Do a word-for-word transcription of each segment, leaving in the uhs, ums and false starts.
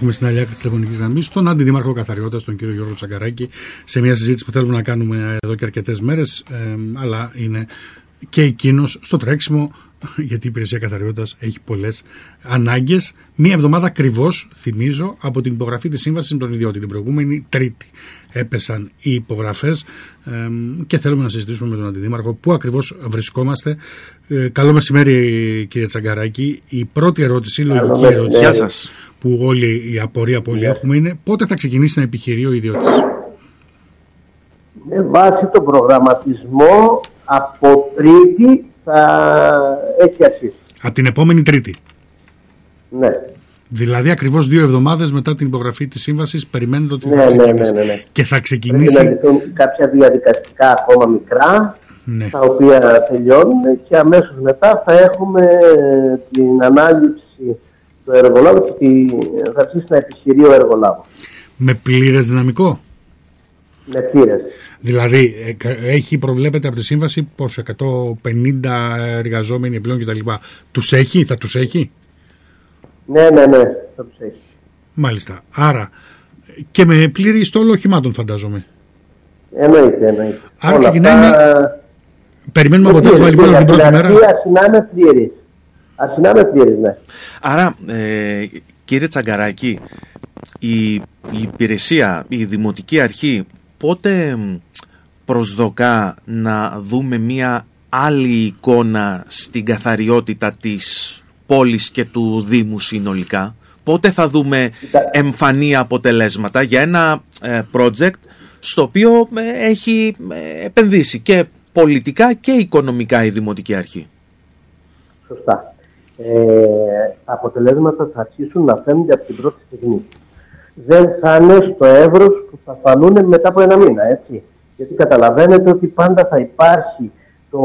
έχουμε στην άλλη άκρη της τηλεφωνικής γραμμής τον Αντιδήμαρχο Καθαριότητας, τον κύριο Γιώργο Τσαγκαράκη, σε μια συζήτηση που θέλουμε να κάνουμε εδώ και αρκετές μέρες, ε, αλλά είναι και εκείνος στο τρέξιμο, γιατί η Υπηρεσία Καθαριότητας έχει πολλές ανάγκες. Μία εβδομάδα ακριβώς, θυμίζω, από την υπογραφή της σύμβασης με τον ιδιώτη. Την προηγούμενη Τρίτη έπεσαν οι υπογραφές ε, και θέλουμε να συζητήσουμε με τον Αντιδήμαρχο πού ακριβώς βρισκόμαστε. Ε, καλό μεσημέρι, κύριε Τσαγκαράκη. Η πρώτη ερώτηση, η λογική ερώτηση σας, που όλοι η απορία που όλοι yeah. έχουμε είναι πότε θα ξεκινήσει να επιχειρεί ο ιδιώτης. Με βάση τον προγραμματισμό, από Τρίτη θα έχει αρχίσει. Από την επόμενη Τρίτη. Ναι. Δηλαδή ακριβώς δύο εβδομάδες μετά την υπογραφή της σύμβασης περιμένετε ότι ναι, θα ξεκινήσει. Ναι, ναι, ναι. Και θα ξεκινήσει. Πρέπει να λυθούν κάποια διαδικαστικά ακόμα μικρά, ναι. τα οποία τελειώνουν και αμέσως μετά θα έχουμε την ανάληψη του εργολάβου και θα αρχίσει να επιχειρεί ο εργολάβος. Με πλήρες δυναμικό. Με πλήρες. Δηλαδή έχει προβλέπεται από τη σύμβαση πως εκατόν πενήντα εργαζόμενοι επιπλέον κτλ. Τους έχει, θα τους έχει. Ναι, ναι, ναι, θα τους έχει. Μάλιστα. Άρα και με πλήρη στόλο οχημάτων φαντάζομαι. Εννοείται, εννοείται. Άρα ξεκινάει αυτά... με... Περιμένουμε αποτέλεσμα λοιπόν από την πρώτη μέρα. Ασυνάμε πλήρης. Ασυνάμε πλήρης, ναι. Άρα, ε, κύριε Τσαγκαράκη, η, η υπηρεσία, η Δημοτική Αρχή, πότε προσδοκά να δούμε μια άλλη εικόνα στην καθαριότητα της πόλης και του Δήμου συνολικά? Πότε θα δούμε εμφανή αποτελέσματα για ένα ε, project στο οποίο ε, έχει ε, επενδύσει και πολιτικά και οικονομικά η Δημοτική Αρχή? Σωστά. Ε, τα αποτελέσματα θα αρχίσουν να φαίνονται από την πρώτη στιγμή. Δεν θα είναι στο εύρος που θα φανούν μετά από ένα μήνα, έτσι. Γιατί καταλαβαίνετε ότι πάντα θα υπάρχει το...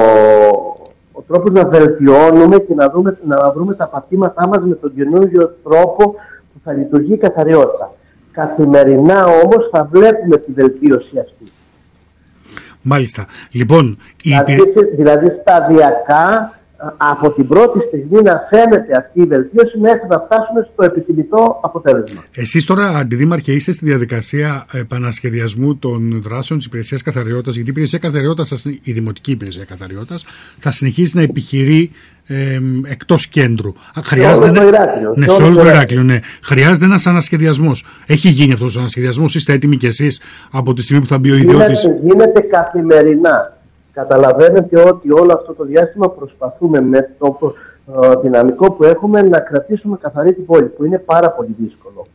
ο τρόπος να βελτιώνουμε και να, δούμε, να βρούμε τα πατήματά μας με τον καινούργιο τρόπο που θα λειτουργεί η καθαριότητα. Καθημερινά όμως θα βλέπουμε τη βελτίωση αυτή. Μάλιστα. Λοιπόν, δηλαδή, η... δηλαδή σταδιακά από την πρώτη στιγμή να φαίνεται αυτή η βελτίωση μέχρι να φτάσουμε στο επιθυμητό αποτέλεσμα. Εσείς τώρα, Αντιδήμαρχε, είστε στη διαδικασία επανασχεδιασμού των δράσεων της Υπηρεσίας Καθαριότητας, γιατί η Υπηρεσία Καθαριότητας, η Δημοτική Υπηρεσία Καθαριότητας, θα συνεχίσει να επιχειρεί ε, εκτός κέντρου. Χρειάζεται σε όλο το Ηράκλειο. Ναι, σε όλο το Ηράκλειο, ναι. Χρειάζεται ένας ανασχεδιασμός. Έχει γίνει αυτός ο ανασχεδιασμός? Είστε έτοιμοι κι εσείς από τη στιγμή που θα μπει ο ιδιώτης? Γίνεται, γίνεται καθημερινά. Καταλαβαίνετε ότι όλο αυτό το διάστημα προσπαθούμε με το ε, δυναμικό που έχουμε να κρατήσουμε καθαρή την πόλη, που είναι πάρα πολύ δύσκολο.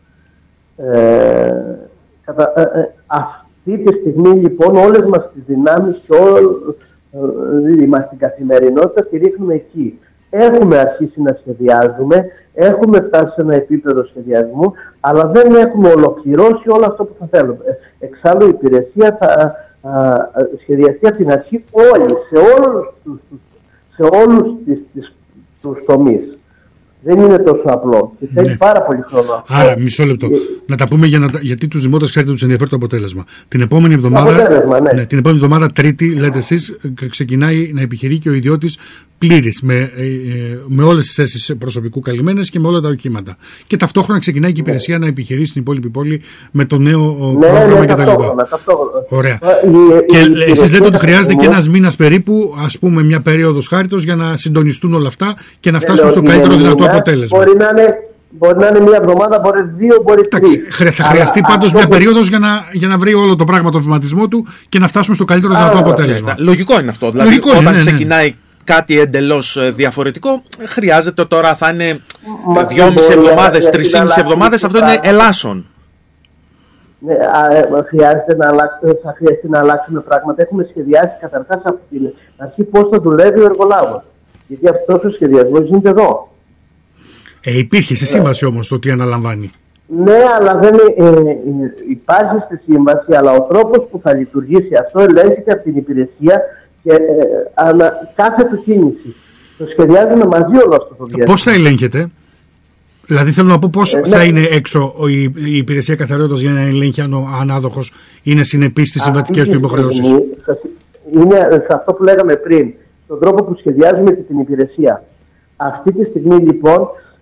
Ε, κατα, ε, ε, αυτή τη στιγμή λοιπόν όλες μας τις δυνάμεις και όλη ε, μας την καθημερινότητα τη ρίχνουμε εκεί. Έχουμε αρχίσει να σχεδιάζουμε, έχουμε φτάσει σε ένα επίπεδο σχεδιασμού, αλλά δεν έχουμε ολοκληρώσει όλο αυτό που θα θέλουμε. Εξάλλου η υπηρεσία θα σχεδιαστεί από την αρχή όλοι, σε όλους τους, σε όλους τις, τις, τους τομείς. Δεν είναι τόσο απλό και θέλει ναι. πάρα πολύ χρόνο. Άρα, μισό λεπτό. Και... Να τα πούμε για να, γιατί τους δημότες ξέρετε τους ενδιαφέρει το αποτέλεσμα. Την επόμενη εβδομάδα, ναι. Ναι, την επόμενη εβδομάδα Τρίτη, λέτε εσείς, ξεκινάει να επιχειρεί και ο ιδιώτης πλήρης, με, ε, με όλες τις θέσεις προσωπικού καλυμμένες και με όλα τα οχήματα. Και ταυτόχρονα ξεκινάει και η υπηρεσία ναι. να επιχειρεί στην υπόλοιπη πόλη με το νέο ναι, πρόγραμμα ναι, κτλ. Ωραία. Η, και η, εσείς η, λέτε η, ότι χρειάζεται η, και ένας μήνας περίπου, ας πούμε μια περίοδος χάριτος, για να συντονιστούν όλα αυτά και να ναι, φτάσουν στο καλύτερο δυνατό αποτέλεσμα. Μπορεί να είναι, μπορεί να είναι μία εβδομάδα, μπορεί δύο, μπορεί τρεις. Θα χρειαστεί πάντως μια περίοδος για να, για να βρει όλο το πράγμα το βηματισμό του και να φτάσουμε στο καλύτερο δυνατό αποτέλεσμα. Λογικό είναι αυτό. Δηλαδή, Λογικό όταν είναι, ναι, ναι. ξεκινάει κάτι εντελώς διαφορετικό, χρειάζεται τώρα, θα είναι δυόμιση εβδομάδες, τρεισήμιση εβδομάδες, αυτό είναι ελάσσον. Ναι, χρειάζεται να αλλάξουμε, θα χρειαστεί να αλλάξουμε πράγματα. Έχουμε σχεδιάσει καταρχάς από την αρχή πώς θα δουλεύει ο εργολάβος. Γιατί αυτός ο σχεδιασμός γίνεται εδώ. Ε, υπήρχε στη σύμβαση όμως το τι αναλαμβάνει. Ναι, αλλά δεν ε, ε, υπάρχει στη σύμβαση, αλλά ο τρόπος που θα λειτουργήσει αυτό ελέγχεται από την υπηρεσία και ε, ανα, κάθε του κίνηση. Το σχεδιάζουμε μαζί όλο αυτό το διάστημα. Πώς θα ελέγχεται? Δηλαδή θέλω να πω πώς ε, θα ναι. είναι έξω η, η υπηρεσία καθαριότητας για να ελέγχει αν ο ανάδοχος είναι συνεπής στις συμβατικές του υποχρεώσεις. Είναι σε αυτό που λέγαμε πριν, στον τρόπο που σχεδιάζουμε και την υπηρεσία. Αυτή τη στιγμή λοιπόν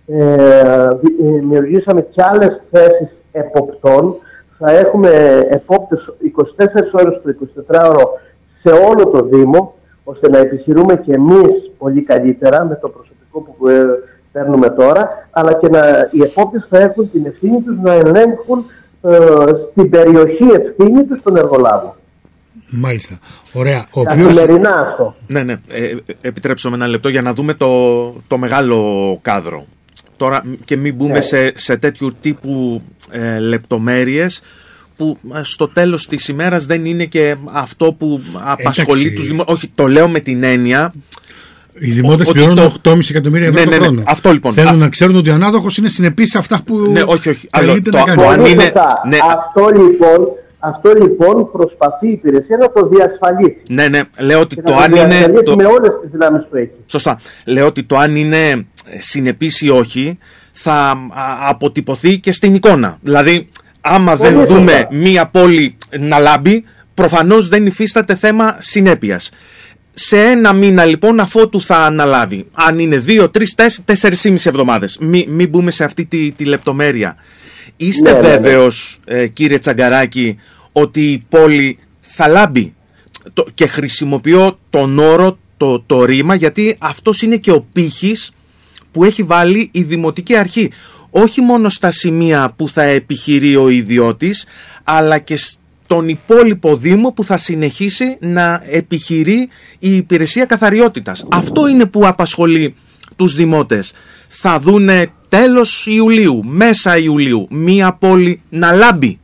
ε, δημιουργήσαμε και άλλες θέσεις εποπτών. Θα έχουμε επόπτες είκοσι τέσσερις ώρες το εικοσιτετράωρο σε όλο το Δήμο, ώστε να επιχειρούμε και εμείς πολύ καλύτερα με το προσωπικό που παίρνουμε τώρα, αλλά και να, οι επόπτες θα έχουν την ευθύνη τους να ελέγχουν ε, στην περιοχή ευθύνη τους τον εργολάβο. Μάλιστα. Ωραία. Ο Καθημερινά αυτό. Ναι, ναι. Ε, επιτρέψτε με ένα λεπτό για να δούμε το, το μεγάλο κάδρο. Τώρα και μην μπούμε ναι. σε, σε τέτοιου τύπου ε, λεπτομέρειες που στο τέλος της ημέρας δεν είναι και αυτό που απασχολεί Εντάξει. τους δημότες. Όχι, το λέω με την έννοια. Οι δημότες πληρώνουν το... οκτώ κόμμα πέντε εκατομμύρια ευρώ ναι, το ναι, ναι, χρόνο. Αυτό λοιπόν. Θέλουν Α... να ξέρουν ότι ο ανάδοχος είναι συνεπής σε αυτά που ναι, όχι, όχι. καλείται Άλλο, να το, κάνει. Το, είναι... ναι. αυτό, λοιπόν, αυτό λοιπόν προσπαθεί η υπηρεσία να το διασφαλίσει. Ναι, ναι. Λέω ότι και το να αν το είναι. Το... με όλες τις δυνάμεις που έχει. Σωστά. Λέω ότι το αν είναι συνεπής ή όχι θα αποτυπωθεί και στην εικόνα. Δηλαδή, άμα Πολύ δεν δούμε σωστά. μία πόλη να λάμπει, προφανώς δεν υφίσταται θέμα συνέπειας. Σε ένα μήνα λοιπόν αφότου θα αναλάβει, αν είναι δύο, τρεις, τέσσερις, τέσσερις ή μισή εβδομάδες, μην μη μπούμε σε αυτή τη, τη λεπτομέρεια. Είστε ναι, βέβαιος ναι, ναι. Ε, κύριε Τσαγκαράκη ότι η πόλη θα λάμπει? Το, και χρησιμοποιώ τον όρο, το, το ρήμα, γιατί αυτός είναι και ο πύχης που έχει βάλει η Δημοτική Αρχή. Όχι μόνο στα σημεία που θα επιχειρεί ο ιδιώτης, αλλά και στον υπόλοιπο Δήμο που θα συνεχίσει να επιχειρεί η υπηρεσία καθαριότητας. Αυτό είναι που απασχολεί τους δημότες. Θα δούνε τέλος Ιουλίου, μέσα Ιουλίου, μία πόλη να λάμπει.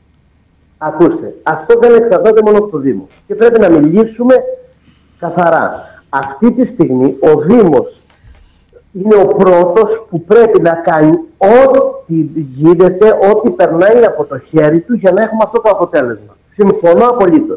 Ακούστε, αυτό δεν εξαρτάται μόνο από το Δήμο. Και πρέπει να μιλήσουμε καθαρά. Αυτή τη στιγμή ο Δήμος είναι ο πρώτος που πρέπει να κάνει ό,τι γίνεται, ό,τι περνάει από το χέρι του για να έχουμε αυτό το αποτέλεσμα. Συμφωνώ απολύτως.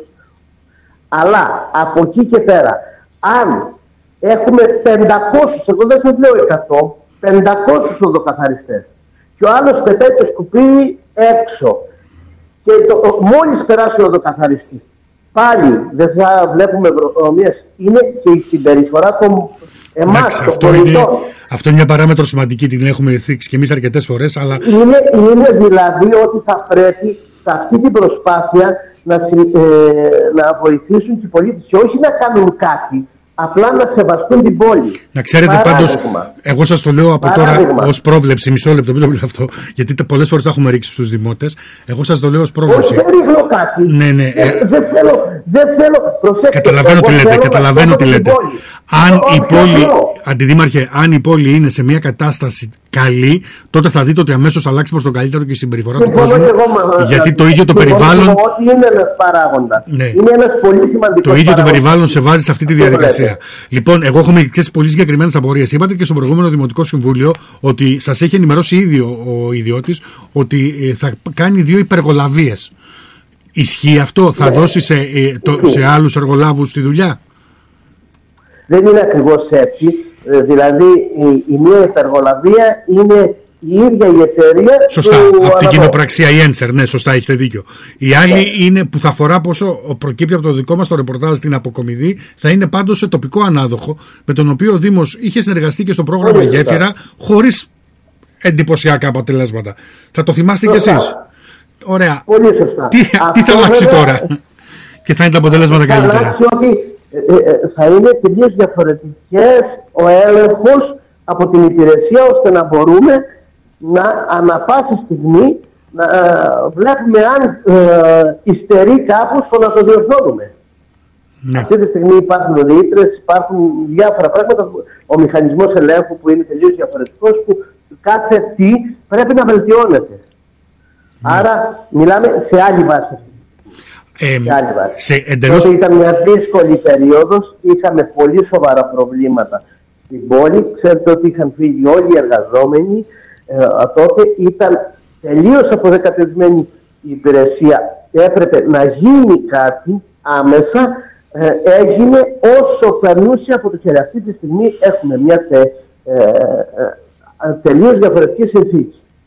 Αλλά από εκεί και πέρα, αν έχουμε πεντακόσιους, εγώ δεν σας λέω εκατό, πεντακόσιους οδοκαθαριστές και ο άλλος πετάει το σκουπίδι έξω και το, μόλις περάσει ο οδοκαθαριστής, πάλι δεν θα βλέπουμε βρωμίες. Είναι και η συμπεριφορά των εμάς, Εντάξει, αυτό, είναι, αυτό είναι μια παράμετρο σημαντική, την έχουμε θίξει και εμείς αρκετές φορές, αλλά... Είναι, είναι δηλαδή ότι θα πρέπει σε αυτή την προσπάθεια να, ε, να βοηθήσουν οι πολίτες και όχι να κάνουν κάτι, απλά να σεβαστούν την πόλη. Να ξέρετε πάντως, εγώ σας το λέω από Παράδειγμα. τώρα ως πρόβλεψη, μισό λεπτό, μην το λέω αυτό, γιατί πολλές φορές τα έχουμε ρίξει στους δημότες. Εγώ σας το λέω ως πρόβλεψη. Όχι, δεν ρίχνω κάτι. Ναι, ναι. Ε, ε, δεν θέλω, δεν θέλω, προσέξτε. Καταλαβαίνω τι λέτε, καταλαβαίνω τι λέτε. Αν όχι, η πόλη, θέλω. Αντιδήμαρχε, αν η πόλη είναι σε μια κατάσταση καλή, τότε θα δείτε ότι αμέσως αλλάξει προς τον καλύτερο και η συμπεριφορά του κόσμου. Γιατί το ίδιο το περιβάλλον. Ότι είναι ένας παράγοντας. Ναι. Είναι ένας πολύ σημαντικός. Το ίδιο το παράγοντας. περιβάλλον σε βάζει σε αυτή τη διαδικασία. Λοιπόν, εγώ έχω μερικές πολύ συγκεκριμένες απορίες. Είπατε και στο προηγούμενο Δημοτικό Συμβούλιο ότι σας έχει ενημερώσει ήδη ο ιδιώτης ότι θα κάνει δύο υπεργολαβίες. Ισχύει αυτό? Θα ναι. δώσει σε, το, σε άλλους εργολάβους τη δουλειά? Δεν είναι ακριβώς έτσι. Δηλαδή η, η μία υπεργολαβία είναι η ίδια η εταιρεία. Σωστά, από την κοινοπραξία η Ένσερ, ναι, σωστά, έχετε δίκιο. Η άλλη ναι. είναι που θα αφορά, πόσο προκύπτει από το δικό μας το ρεπορτάζ στην Αποκομιδή, θα είναι πάντως σε τοπικό ανάδοχο, με τον οποίο ο Δήμος είχε συνεργαστεί και στο πρόγραμμα Πολύ Γέφυρα, χωρίς εντυπωσιακά αποτελέσματα. Θα το θυμάστε κι εσείς. Ωραία. Πολύ σωστά. Τι, τι θα αλλάξει βέβαια... τώρα και θα είναι τα αποτελέσματα καλύτερα? Θα αλλάξει ότι ε, ε, θα είναι τελείως διαφορετικές ο έλεγχος από την υπηρεσία, ώστε να μπορούμε να ανά πάση στιγμή να ε, βλέπουμε αν ε, υστερεί κάπου στο να το διορθώνουμε. Ναι. Αυτή τη στιγμή υπάρχουν ρήτρες, υπάρχουν διάφορα πράγματα. Ο μηχανισμός ελέγχου που είναι τελείως διαφορετικός, που κάθε τι πρέπει να βελτιώνεται. Ναι. Άρα μιλάμε σε άλλη βάση. Ε, σε άλλη βάση. Σε εντελώς... Τότε ήταν μια δύσκολη περίοδος, είχαμε πολύ σοβαρά προβλήματα στην πόλη. Ξέρετε ότι είχαν φύγει όλοι οι εργαζόμενοι. Ε, τότε ήταν τελείως αποδεκατευμένη η υπηρεσία και έπρεπε να γίνει κάτι άμεσα. Ε, έγινε όσο περνούσε από το χέρι. Αυτή τη στιγμή έχουμε μια τε, ε, ε, τελείως διαφορετική συνθήκη.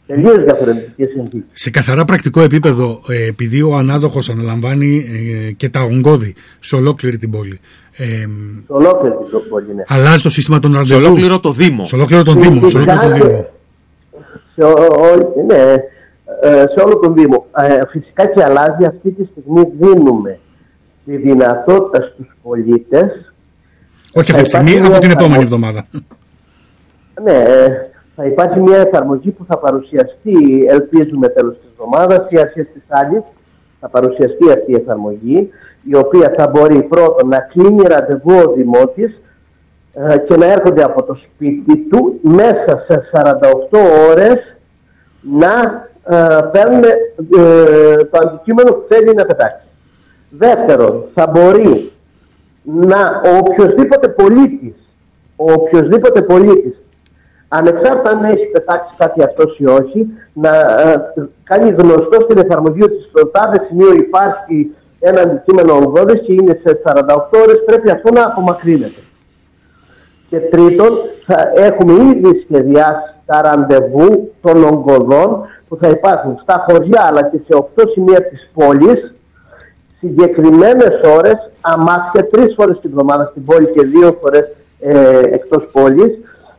Τελείως διαφορετικές συνθήκες. Σε καθαρά πρακτικό επίπεδο, ε, επειδή ο ανάδοχος αναλαμβάνει ε, και τα ογκώδη σε ολόκληρη την πόλη. Ε, σε ολόκληρη την πόλη, ναι. Αλλάζει το σύστημα των ραντεβού. Σε ολόκληρο το Δήμο. Σε ολόκληρο τον Δήμο. Σε ολόκληρο τον Δήμο. Σε, ο, ναι, σε όλο τον Δήμο. Ε, φυσικά και αλλάζει. Αυτή τη στιγμή δίνουμε τη δυνατότητα στους πολίτες. Όχι αυτή τη στιγμή, από την επόμενη εβδομάδα. Ναι, θα υπάρχει μια εφαρμογή που θα παρουσιαστεί, ελπίζουμε τέλος της εβδομάδας ή αρχές της άλλης, θα παρουσιαστεί αυτή η εφαρμογή, η οποία θα μπορεί πρώτον να κλείνει ραντεβού ο δημότης ε, και να έρχονται από το σπίτι του μέσα σε σαράντα οκτώ ώρες να ε, παίρνουν ε, το αντικείμενο που θέλει να πετάξει. Δεύτερον, θα μπορεί να ο οποιοσδήποτε πολίτης, ο οποιοσδήποτε πολίτης, ανεξάρτητα αν έχει πετάξει κάτι αυτός ή όχι, να ε, κάνει γνωστό στην εφαρμογή ότι στο τάδε σημείο υπάρχει ένα αντικείμενο ογκώδες και είναι σε σαράντα οκτώ ώρες, πρέπει αυτό να απομακρύνεται. Και τρίτον, θα έχουμε ήδη σχεδιάσει τα ραντεβού των ογκωδών που θα υπάρχουν στα χωριά αλλά και σε οκτώ σημεία της πόλης, συγκεκριμένες ώρες, αμάξια, τρεις φορές την εβδομάδα στην πόλη και δύο φορές ε, εκτός πόλης,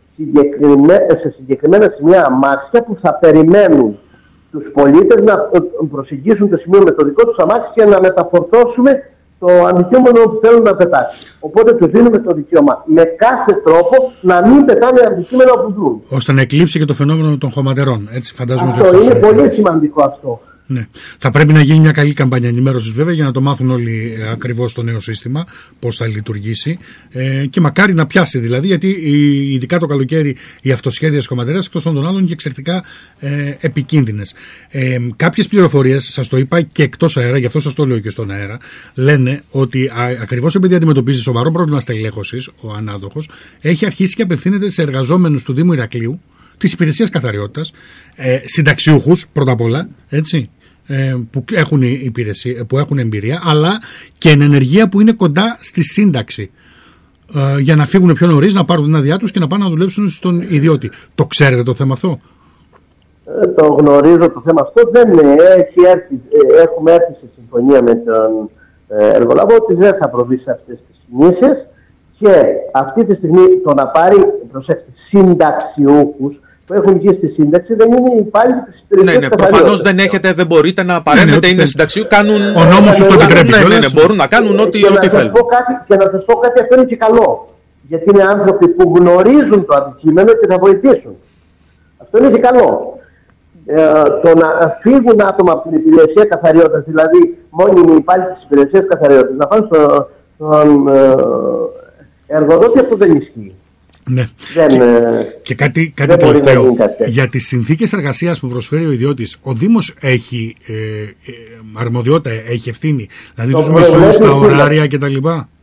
σε συγκεκριμένα σημεία αμάξια που θα περιμένουν τους πολίτες να προσεγγίσουν το σημείο με το δικό τους αμάξι και να μεταφορτώσουμε το αντικείμενο που θέλουν να πετάξουν. Οπότε τους δίνουμε το δικαίωμα με κάθε τρόπο να μην πετάνε αντικείμενα που δουν. Ώστε να εκλείψει και το φαινόμενο των χωματερών. Έτσι φαντάζομαι. Αυτό είναι πολύ σημαντικό αυτό. Ναι. Θα πρέπει να γίνει μια καλή καμπάνια ενημέρωσης βέβαια για να το μάθουν όλοι ακριβώς το νέο σύστημα, πώς θα λειτουργήσει ε, και μακάρι να πιάσει δηλαδή, γιατί ειδικά το καλοκαίρι οι αυτοσχέδιες χωματερές εκτός των άλλων είναι εξαιρετικά ε, επικίνδυνες. Ε, κάποιες πληροφορίες, σας το είπα και εκτός αέρα, γι' αυτό σας το λέω και στον αέρα, λένε ότι α, ακριβώς επειδή αντιμετωπίζει σοβαρό πρόβλημα στελέχωσης ο ανάδοχος, έχει αρχίσει και απευθύνεται σε εργαζόμενους του Δήμου Ηρακλείου, της υπηρεσίας καθαριότητας, ε, συνταξιούχους πρώτα απ' όλα, έτσι, ε, που, έχουν υπηρεσία, που έχουν εμπειρία, αλλά και εν ενεργεία που είναι κοντά στη σύνταξη, ε, για να φύγουν πιο νωρίς, να πάρουν την άδειά τους και να πάνε να δουλέψουν στον ιδιώτη. Το ξέρετε το θέμα αυτό? Ε, το γνωρίζω το θέμα αυτό. Δεν έχει έρθει, ε, έχουμε έρθει σε συμφωνία με τον ε, εργολάβο ότι δεν θα προβεί σε αυτές τις κινήσεις και αυτή τη στιγμή το να πάρει, προσέξτε, συνταξιούχους που έχουν βγει στη σύνταξη δεν είναι υπάλληλοι της υπηρεσίας. Ναι, ναι, προφανώς δεν έχετε, δεν μπορείτε να παρέμβετε, ναι, ναι, είναι συνταξιού, κάνουν. Ο νόμος τους το επιτρέπει. Ναι, ναι, ναι, μπορούν να κάνουν ό,τι θέλουν. Και να σας πω κάτι, αυτό είναι και καλό. Γιατί είναι άνθρωποι που γνωρίζουν το αντικείμενο και θα βοηθήσουν. Αυτό είναι και καλό. Ε, το να φύγουν άτομα από την υπηρεσία καθαριότητας, δηλαδή μόνιμοι υπάλληλοι της υπηρεσίας καθαριότητας, να πάνε στον στο, ε, εργοδότη, αυτό δεν ισχύει. Ναι. Δεν, και, και κάτι, κάτι τελευταίο. Για τις συνθήκες εργασίας που προσφέρει ο ιδιώτης, ο Δήμος έχει ε, ε, αρμοδιότητα, έχει ευθύνη, δηλαδή τους μισθούς, τα ωράρια κτλ.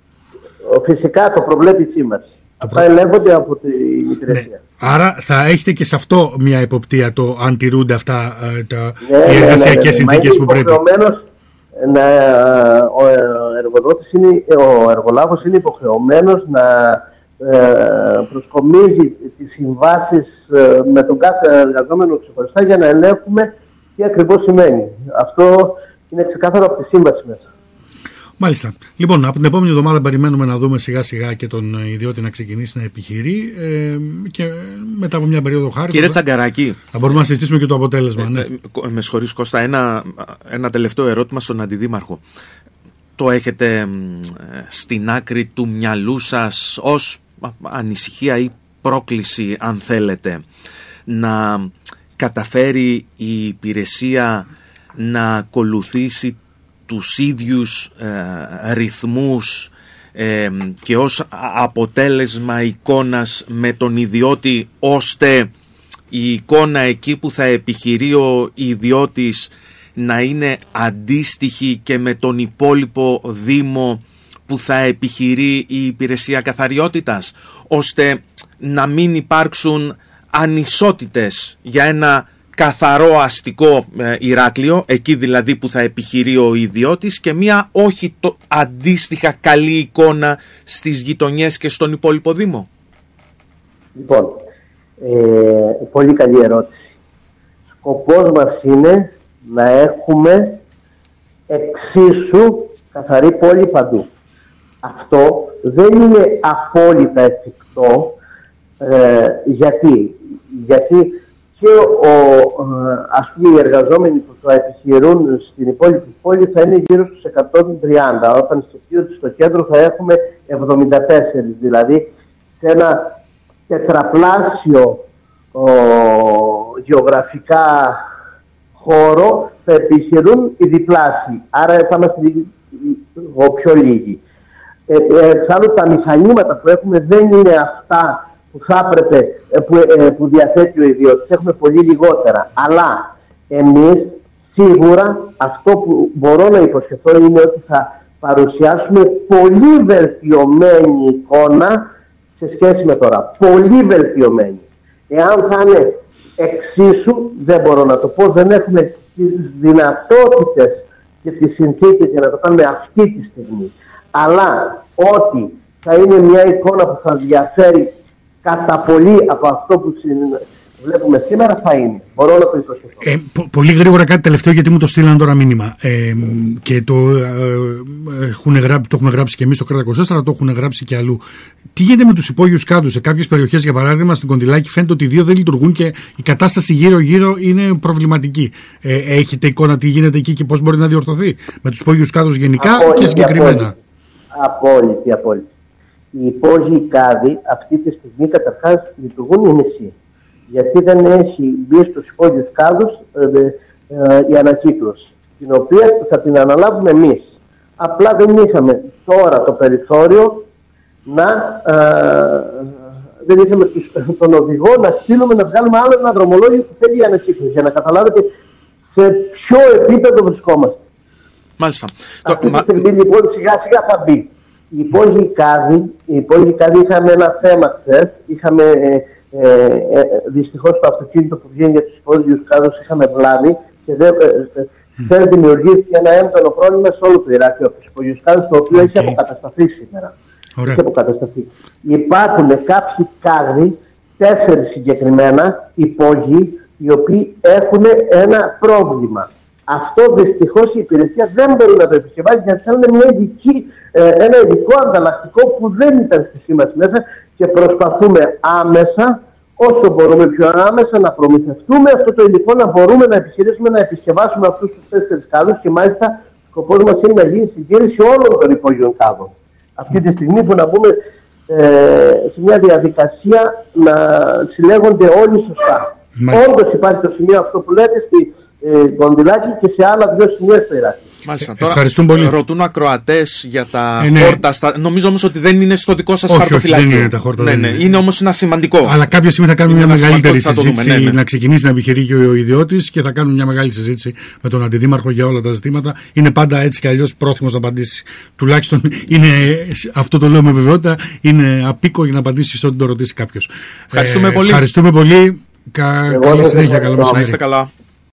Φυσικά το προβλέπει η σύμβαση. Αυτά ελέγχονται από την υπηρεσία. Ναι. Άρα θα έχετε και σε αυτό μια υποπτία, το αν τηρούνται αυτά τα, ναι, οι εργασιακές ναι, ναι, ναι. συνθήκες που πρέπει. Να, ο εργοδότης είναι, ο εργολάβος είναι υποχρεωμένος να ε, προσκομίζει τις συμβάσεις ε, με τον κάθε εργαζόμενο ξεχωριστά για να ελέγχουμε τι ακριβώς σημαίνει. Αυτό είναι ξεκάθαρο από τη σύμβαση μέσα. Μάλιστα. Λοιπόν, από την επόμενη εβδομάδα περιμένουμε να δούμε σιγά σιγά και τον ιδιώτη να ξεκινήσει να επιχειρεί ε, και μετά από μια περίοδο χάρη. Κύριε Τσαγκαράκη, θα μπορούμε να συζητήσουμε και το αποτέλεσμα. Ε, ναι. ε, με συγχωρείς Κώστα, ένα, ένα τελευταίο ερώτημα στον Αντιδήμαρχο. Το έχετε ε, στην άκρη του μυαλού σας ως ανησυχία ή πρόκληση, αν θέλετε, να καταφέρει η υπηρεσία να ακολουθήσει τους ίδιους ε, ρυθμούς ε, και ως αποτέλεσμα εικόνας με τον ιδιώτη, ώστε η εικόνα εκεί που θα επιχειρεί ο ιδιώτης να είναι αντίστοιχη και με τον υπόλοιπο Δήμο που θα επιχειρεί η υπηρεσία καθαριότητας, ώστε να μην υπάρξουν ανισότητες για ένα καθαρό αστικό ε, Ηράκλειο, εκεί δηλαδή που θα επιχειρεί ο ιδιώτης, και μια όχι το αντίστοιχα καλή εικόνα στις γειτονιές και στον υπόλοιπο Δήμο. Λοιπόν, ε, πολύ καλή ερώτηση. σκοπός μας είναι να έχουμε εξίσου καθαρή πόλη παντού. Αυτό δεν είναι απόλυτα εφικτό. Ε, γιατί, γιατί και ο, ας πούμε, οι εργαζόμενοι που θα επιχειρούν στην υπόλοιπη πόλη θα είναι γύρω στους εκατόν τριάντα, όταν στο, στο κέντρο θα έχουμε εβδομήντα τέσσερα, δηλαδή σε ένα τετραπλάσιο ο, γεωγραφικά χώρο θα επιχειρούν οι διπλάσιοι, άρα θα είμαστε λίγο πιο λίγοι. Ε, εξάλλου τα μηχανήματα που έχουμε δεν είναι αυτά που θα έπρεπε, που, που διαθέτει ο ιδιώτης. Έχουμε πολύ λιγότερα. Αλλά εμείς σίγουρα αυτό που μπορώ να υποσχεθώ είναι ότι θα παρουσιάσουμε πολύ βελτιωμένη εικόνα σε σχέση με τώρα. Πολύ βελτιωμένη. Εάν θα είναι εξίσου, δεν μπορώ να το πω, δεν έχουμε τις δυνατότητες και τις συνθήκες για να το κάνουμε αυτή τη στιγμή. Αλλά ότι θα είναι μια εικόνα που θα διαφέρει κατά πολύ από αυτό που βλέπουμε σήμερα θα είναι. Μπορώ να το υποσχεθώ. Ε, πο- πολύ γρήγορα κάτι τελευταίο, γιατί μου το στείλαν τώρα μήνυμα. Ε, και το, ε, έχουν γράψει, το έχουμε γράψει και εμείς στο Κρήτα είκοσι τέσσερα, το έχουν γράψει και αλλού. Τι γίνεται με τους υπόγειους κάδους? Σε κάποιες περιοχές, για παράδειγμα, στην Κοντιλάκη, φαίνεται ότι οι δύο δεν λειτουργούν και η κατάσταση γύρω-γύρω είναι προβληματική. Ε, έχετε εικόνα τι γίνεται εκεί και πώς μπορεί να διορθωθεί με τους υπόγειους κάδους γενικά απόλυτη, και συγκεκριμένα? Απόλυτη, απόλυτη. Οι υπόγειοι κάδοι αυτή τη στιγμή καταρχάς λειτουργούν οι μισοί. Γιατί δεν έχει μπει στους υπόγειους κάδους ε, ε, η ανακύκλωση, την οποία θα την αναλάβουμε εμείς. Απλά δεν είχαμε τώρα το περιθώριο να ε, δεν είχαμε τους, τον οδηγό να στείλουμε να βγάλουμε άλλο ένα δρομολόγιο που θέλει η ανακύκλωση, για να καταλάβετε σε ποιο επίπεδο βρισκόμαστε. Μάλιστα. Αυτή τη στιγμή λοιπόν σιγά σιγά θα μπει. Οι υπόγειοι κάδοι, οι υπόγειοι κάδοι είχαμε ένα θέμα χθες, είχαμε ε, ε, ε, δυστυχώς το αυτοκίνητο που βγαίνει για τους υπόγειους κάδους είχαμε βλάβη και δεν ε, ε, mm. δημιουργήθηκε ένα έντονο πρόβλημα σε όλο το Ηράκλειο από τους υπόγειους κάδους, το οποίο okay. έχει αποκατασταθεί σήμερα. Ωραία. Έχει αποκατασταθεί. Υπάρχουν κάποιοι κάδοι, τέσσερις συγκεκριμένα υπόγειοι, οι οποίοι έχουν ένα πρόβλημα. Αυτό δυστυχώς η υπηρεσία δεν μπορεί να το επισκευάσει, γιατί θέλουν μια ειδική, ένα ειδικό ανταλλακτικό που δεν ήταν στη σήμαση μέσα και προσπαθούμε άμεσα, όσο μπορούμε πιο άμεσα, να προμηθευτούμε αυτό το υλικό, να μπορούμε να επιχειρήσουμε να επισκευάσουμε αυτούς τους τέσσερις κάδους και μάλιστα σκοπός μας είναι να γίνει συντήρηση όλων των υπόγειων κάδων. Αυτή τη στιγμή που να μπούμε ε, σε μια διαδικασία να συλλέγονται όλοι σωστά. Όντως υπάρχει το σημείο αυτό που λέτε στη Κοντιλάκη και σε άλλα δύο σημεία στο Ηράκλειο. Μάλιστα. Τώρα πολύ. Ρωτούν ακροατές για τα ε, ναι. χόρτα. Στα... Νομίζω όμως ότι δεν είναι στο δικό σας χαρτοφυλάκιο. Όχι, δεν είναι τα χόρτα. Ναι, ναι. Είναι όμως ένα σημαντικό. Αλλά κάποια στιγμή θα κάνουμε είναι μια μεγαλύτερη συζήτηση. Ναι, ναι. Να ξεκινήσει να επιχειρεί και ο ιδιώτης και θα κάνουμε μια μεγάλη συζήτηση με τον αντιδήμαρχο για όλα τα ζητήματα. Είναι πάντα έτσι κι αλλιώς πρόθυμος να απαντήσει. Τουλάχιστον είναι, αυτό το λέω με βεβαιότητα, είναι απίκο για να απαντήσει σε ό,τι το ρωτήσει κάποιος. Ευχαριστούμε ε, πολύ. Ευχαριστούμε πολύ. Κα... Καλή συνέχεια. Καλό μεσημέρι. Να είστε καλά.